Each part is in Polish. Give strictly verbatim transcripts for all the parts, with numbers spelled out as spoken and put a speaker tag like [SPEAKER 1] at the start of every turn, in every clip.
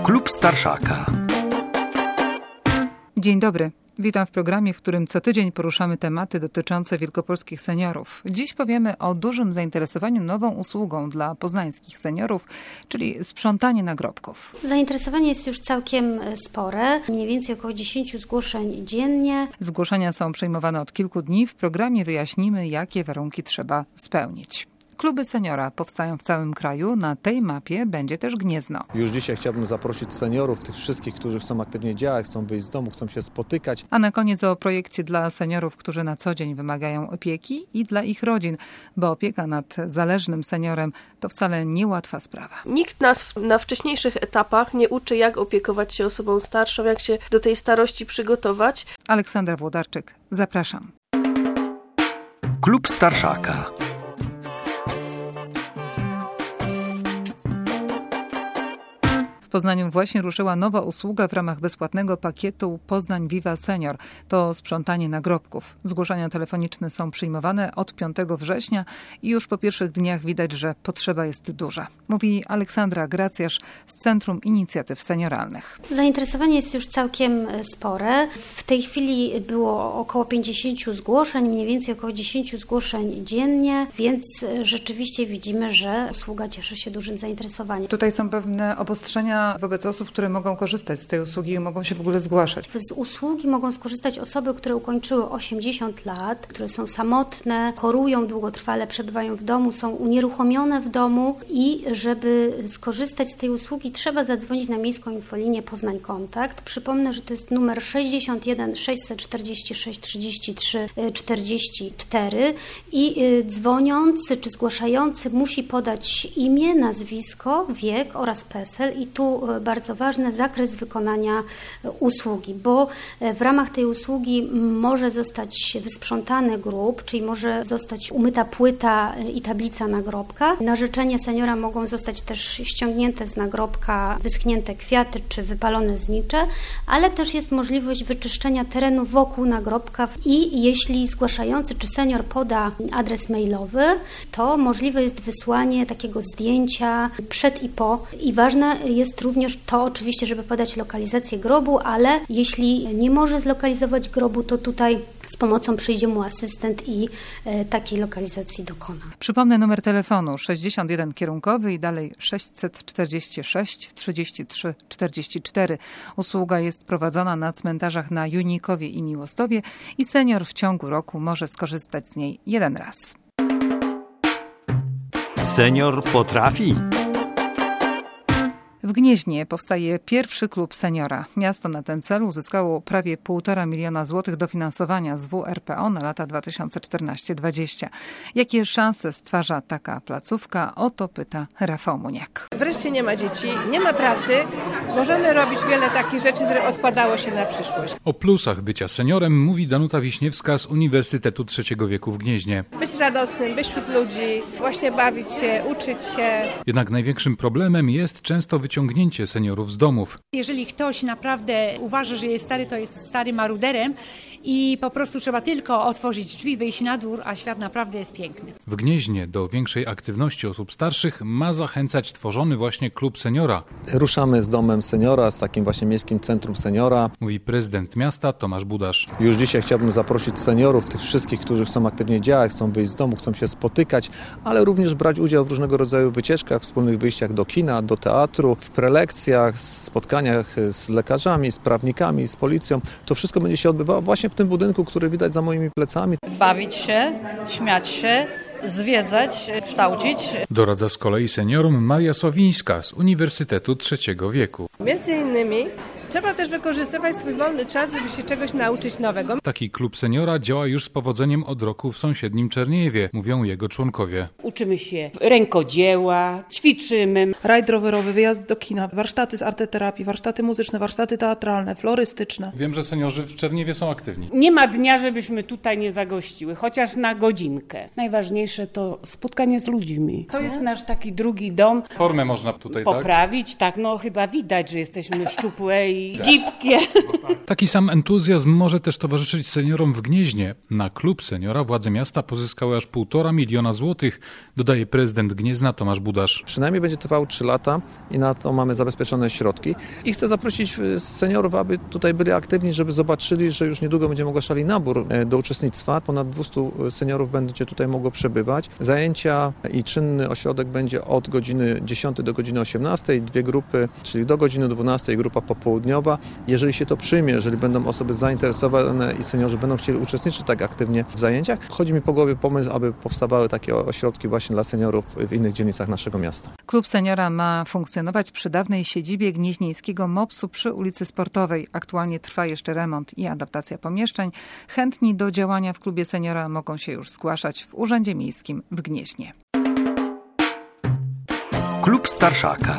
[SPEAKER 1] Klub Starszaka.
[SPEAKER 2] Dzień dobry. Witam w programie, w którym co tydzień poruszamy tematy dotyczące wielkopolskich seniorów. Dziś powiemy o dużym zainteresowaniu nową usługą dla poznańskich seniorów, czyli sprzątanie nagrobków.
[SPEAKER 3] Zainteresowanie jest już całkiem spore, mniej więcej około dziesięć zgłoszeń dziennie.
[SPEAKER 2] Zgłoszenia są przyjmowane od kilku dni. W programie wyjaśnimy, jakie warunki trzeba spełnić. Kluby seniora powstają w całym kraju. Na tej mapie będzie też Gniezno.
[SPEAKER 4] Już dzisiaj chciałbym zaprosić seniorów, tych wszystkich, którzy chcą aktywnie działać, chcą wyjść z domu, chcą się spotykać.
[SPEAKER 2] A na koniec o projekcie dla seniorów, którzy na co dzień wymagają opieki i dla ich rodzin, bo opieka nad zależnym seniorem to wcale niełatwa sprawa.
[SPEAKER 5] Nikt nas na wcześniejszych etapach nie uczy, jak opiekować się osobą starszą, jak się do tej starości przygotować.
[SPEAKER 2] Aleksandra Włodarczyk, zapraszam.
[SPEAKER 1] Klub Starszaka.
[SPEAKER 2] W Poznaniu właśnie ruszyła nowa usługa w ramach bezpłatnego pakietu Poznań Viva Senior. To sprzątanie nagrobków. Zgłoszenia telefoniczne są przyjmowane od piątego września i już po pierwszych dniach widać, że potrzeba jest duża. Mówi Aleksandra Gracjasz z Centrum Inicjatyw Senioralnych.
[SPEAKER 3] Zainteresowanie jest już całkiem spore. W tej chwili było około pięćdziesiąt zgłoszeń, mniej więcej około dziesięć zgłoszeń dziennie, więc rzeczywiście widzimy, że usługa cieszy się dużym zainteresowaniem.
[SPEAKER 2] Tutaj są pewne obostrzenia wobec osób, które mogą korzystać z tej usługi i mogą się w ogóle zgłaszać.
[SPEAKER 3] Z usługi mogą skorzystać osoby, które ukończyły osiemdziesiąt lat, które są samotne, chorują długotrwale, przebywają w domu, są unieruchomione w domu i żeby skorzystać z tej usługi, trzeba zadzwonić na miejską infolinię Poznań Kontakt. Przypomnę, że to jest numer sześćdziesiąt jeden sześćset czterdzieści sześć trzydzieści trzy czterdzieści cztery i dzwoniący czy zgłaszający musi podać imię, nazwisko, wiek oraz PESEL i tu bardzo ważny zakres wykonania usługi, bo w ramach tej usługi może zostać wysprzątany grób, czyli może zostać umyta płyta i tablica nagrobka. Na życzenie seniora mogą zostać też ściągnięte z nagrobka wyschnięte kwiaty czy wypalone znicze, ale też jest możliwość wyczyszczenia terenu wokół nagrobka i jeśli zgłaszający czy senior poda adres mailowy, to możliwe jest wysłanie takiego zdjęcia przed i po. I ważne jest również to oczywiście, żeby podać lokalizację grobu, ale jeśli nie może zlokalizować grobu, to tutaj z pomocą przyjdzie mu asystent i e, takiej lokalizacji dokona.
[SPEAKER 2] Przypomnę numer telefonu sześćdziesiąt jeden kierunkowy i dalej sześćset czterdzieści sześć trzydzieści trzy czterdzieści cztery. Usługa jest prowadzona na cmentarzach na Junikowie i Miłostowie i senior w ciągu roku może skorzystać z niej jeden raz.
[SPEAKER 1] Senior potrafi.
[SPEAKER 2] W Gnieźnie powstaje pierwszy klub seniora. Miasto na ten cel uzyskało prawie półtora miliona złotych dofinansowania z W R P O na lata dwa tysiące czternaście dwadzieścia. Jakie szanse stwarza taka placówka? O to pyta Rafał Muniak.
[SPEAKER 6] Wreszcie nie ma dzieci, nie ma pracy. Możemy robić wiele takich rzeczy, które odkładało się na przyszłość.
[SPEAKER 7] O plusach bycia seniorem mówi Danuta Wiśniewska z Uniwersytetu Trzeciego Wieku w Gnieźnie.
[SPEAKER 6] Być radosnym, być wśród ludzi, właśnie bawić się, uczyć się.
[SPEAKER 7] Jednak największym problemem jest często wyciągnięcie Ciągnięcie seniorów z domów.
[SPEAKER 8] Jeżeli ktoś naprawdę uważa, że jest stary, to jest starym maruderem i po prostu trzeba tylko otworzyć drzwi, wyjść na dwór, a świat naprawdę jest piękny.
[SPEAKER 7] W Gnieźnie do większej aktywności osób starszych ma zachęcać tworzony właśnie klub seniora.
[SPEAKER 4] Ruszamy z domem seniora, z takim właśnie miejskim centrum seniora.
[SPEAKER 7] Mówi prezydent miasta Tomasz Budasz.
[SPEAKER 4] Już dzisiaj chciałbym zaprosić seniorów, tych wszystkich, którzy chcą aktywnie działać, chcą wyjść z domu, chcą się spotykać, ale również brać udział w różnego rodzaju wycieczkach, wspólnych wyjściach do kina, do teatru, w prelekcjach, spotkaniach z lekarzami, z prawnikami, z policją. To wszystko będzie się odbywało właśnie w tym budynku, który widać za moimi plecami.
[SPEAKER 9] Bawić się, śmiać się, zwiedzać, kształcić.
[SPEAKER 7] Doradza z kolei seniorom Maria Sławińska z Uniwersytetu Trzeciego Wieku.
[SPEAKER 6] Między innymi trzeba też wykorzystywać swój wolny czas, żeby się czegoś nauczyć nowego.
[SPEAKER 7] Taki klub seniora działa już z powodzeniem od roku w sąsiednim Czerniejewie, mówią jego członkowie.
[SPEAKER 10] Uczymy się rękodzieła, ćwiczymy.
[SPEAKER 11] Rajd rowerowy, wyjazd do kina, warsztaty z arteterapii, warsztaty muzyczne, warsztaty teatralne, florystyczne.
[SPEAKER 7] Wiem, że seniorzy w Czerniejewie są aktywni.
[SPEAKER 10] Nie ma dnia, żebyśmy tutaj nie zagościły, chociaż na godzinkę. Najważniejsze to spotkanie z ludźmi. To jest nasz taki drugi dom.
[SPEAKER 7] Formę można tutaj
[SPEAKER 10] poprawić, tak? tak, no chyba widać, że jesteśmy szczupłe i gibkie.
[SPEAKER 7] Taki sam entuzjazm może też towarzyszyć seniorom w Gnieźnie. Na klub seniora władze miasta pozyskały aż półtora miliona złotych, dodaje prezydent Gniezna Tomasz Budasz.
[SPEAKER 4] Przynajmniej będzie trwało trzy lata i na to mamy zabezpieczone środki. I chcę zaprosić seniorów, aby tutaj byli aktywni, żeby zobaczyli, że już niedługo będziemy ogłaszali nabór do uczestnictwa. Ponad dwieście seniorów będzie tutaj mogło przebywać. Zajęcia i czynny ośrodek będzie od godziny dziesiątej do godziny osiemnastej. Dwie grupy, czyli do godziny dwunastej, grupa popołudniowa. Jeżeli się to przyjmie, jeżeli będą osoby zainteresowane i seniorzy będą chcieli uczestniczyć tak aktywnie w zajęciach, chodzi mi po głowie pomysł, aby powstawały takie ośrodki właśnie dla seniorów w innych dzielnicach naszego miasta.
[SPEAKER 2] Klub seniora ma funkcjonować przy dawnej siedzibie gnieźnieńskiego mopsu przy ulicy Sportowej. Aktualnie trwa jeszcze remont i adaptacja pomieszczeń. Chętni do działania w klubie seniora mogą się już zgłaszać w Urzędzie Miejskim w Gnieźnie.
[SPEAKER 1] Klub Starszaka.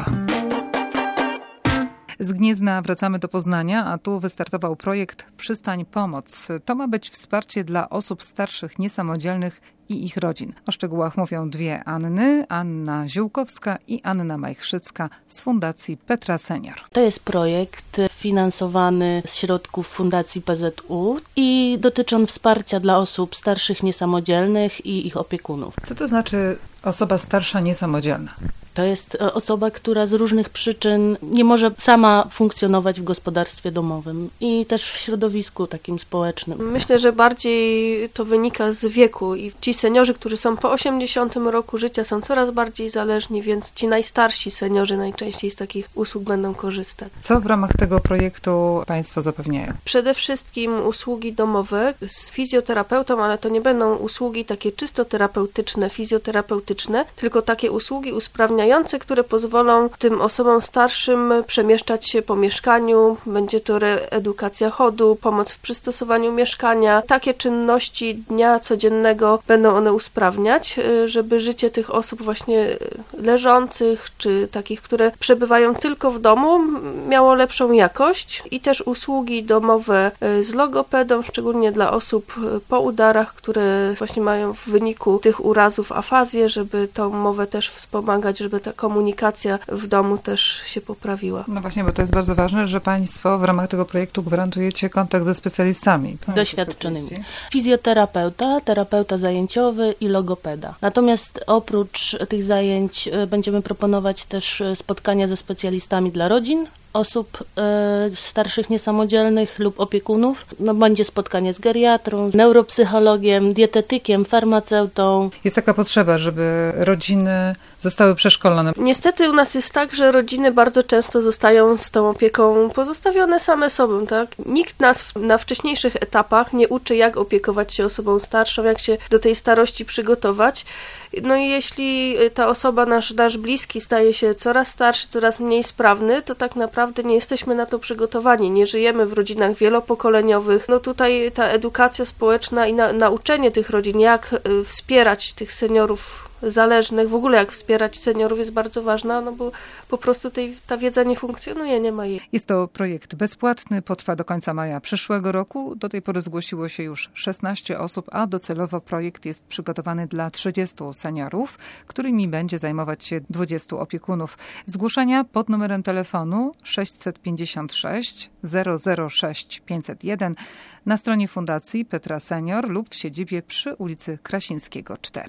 [SPEAKER 2] Z Gniezna wracamy do Poznania, a tu wystartował projekt Przystań Pomoc. To ma być wsparcie dla osób starszych, niesamodzielnych i ich rodzin. O szczegółach mówią dwie Anny, Anna Ziółkowska i Anna Majchrzycka z Fundacji Petra Senior.
[SPEAKER 12] To jest projekt finansowany z środków Fundacji P Z U i dotyczy on wsparcia dla osób starszych, niesamodzielnych i ich opiekunów.
[SPEAKER 2] Co to znaczy osoba starsza, niesamodzielna?
[SPEAKER 12] To jest osoba, która z różnych przyczyn nie może sama funkcjonować w gospodarstwie domowym i też w środowisku takim społecznym.
[SPEAKER 5] Myślę, że bardziej to wynika z wieku i ci seniorzy, którzy są po osiemdziesiątym roku życia, są coraz bardziej zależni, więc ci najstarsi seniorzy najczęściej z takich usług będą korzystać.
[SPEAKER 2] Co w ramach tego projektu Państwo zapewniają?
[SPEAKER 5] Przede wszystkim usługi domowe z fizjoterapeutą, ale to nie będą usługi takie czysto terapeutyczne, fizjoterapeutyczne, tylko takie usługi usprawniające, które pozwolą tym osobom starszym przemieszczać się po mieszkaniu. Będzie to reedukacja chodu, pomoc w przystosowaniu mieszkania. Takie czynności dnia codziennego będą one usprawniać, żeby życie tych osób właśnie leżących, czy takich, które przebywają tylko w domu, miało lepszą jakość. I też usługi domowe z logopedą, szczególnie dla osób po udarach, które właśnie mają w wyniku tych urazów afazję, żeby tą mowę też wspomagać, żeby ta komunikacja w domu też się poprawiła.
[SPEAKER 2] No właśnie, bo to jest bardzo ważne, że Państwo w ramach tego projektu gwarantujecie kontakt ze specjalistami.
[SPEAKER 12] Doświadczonymi. Fizjoterapeuta, terapeuta zajęciowy i logopeda. Natomiast oprócz tych zajęć będziemy proponować też spotkania ze specjalistami dla rodzin, osób e, starszych, niesamodzielnych lub opiekunów. No, będzie spotkanie z geriatrą, neuropsychologiem, dietetykiem, farmaceutą.
[SPEAKER 2] Jest taka potrzeba, żeby rodziny zostały przeszkolone.
[SPEAKER 5] Niestety u nas jest tak, że rodziny bardzo często zostają z tą opieką pozostawione same sobą, tak? Nikt nas na wcześniejszych etapach nie uczy, jak opiekować się osobą starszą, jak się do tej starości przygotować. No i jeśli ta osoba, nasz, nasz bliski staje się coraz starszy, coraz mniej sprawny, to tak naprawdę nie jesteśmy na to przygotowani. Nie żyjemy w rodzinach wielopokoleniowych. No tutaj ta edukacja społeczna i na, nauczenie tych rodzin, jak y, wspierać tych seniorów zależnych, w ogóle jak wspierać seniorów jest bardzo ważna, no bo po prostu tej, ta wiedza nie funkcjonuje, nie ma jej.
[SPEAKER 2] Jest to projekt bezpłatny, potrwa do końca maja przyszłego roku. Do tej pory zgłosiło się już szesnaście osób, a docelowo projekt jest przygotowany dla trzydziestu seniorów, którymi będzie zajmować się dwudziestu opiekunów. Zgłoszenia pod numerem telefonu sześćset pięćdziesiąt sześć zero zero sześć pięćset jeden na stronie Fundacji Petra Senior lub w siedzibie przy ulicy Krasińskiego cztery.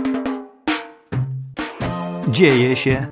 [SPEAKER 1] Dzieje się.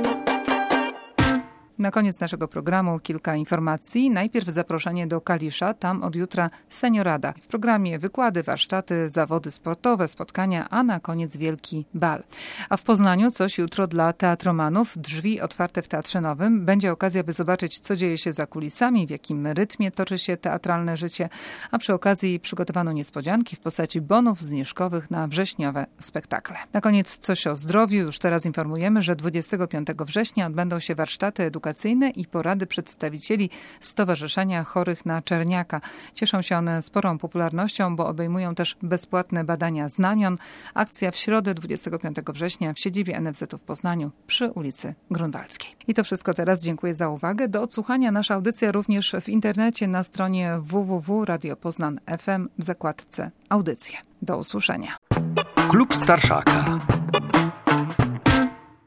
[SPEAKER 2] Na koniec naszego programu kilka informacji. Najpierw zaproszenie do Kalisza, tam od jutra seniorada. W programie wykłady, warsztaty, zawody sportowe, spotkania, a na koniec wielki bal. A w Poznaniu coś jutro dla teatromanów. Drzwi otwarte w Teatrze Nowym. Będzie okazja, by zobaczyć, co dzieje się za kulisami, w jakim rytmie toczy się teatralne życie, a przy okazji przygotowano niespodzianki w postaci bonów zniżkowych na wrześniowe spektakle. Na koniec coś o zdrowiu. Już teraz informujemy, że dwudziestego piątego września odbędą się warsztaty edukacyjne i porady przedstawicieli Stowarzyszenia Chorych na Czerniaka. Cieszą się one sporą popularnością, bo obejmują też bezpłatne badania znamion. Akcja w środę dwudziestego piątego września w siedzibie N F Z-u w Poznaniu przy ulicy Grunwaldzkiej. I to wszystko teraz. Dziękuję za uwagę. Do odsłuchania nasza audycja również w internecie na stronie w w w kropka radio poznan kropka f m w zakładce audycje. Do usłyszenia.
[SPEAKER 1] Klub Starszaka.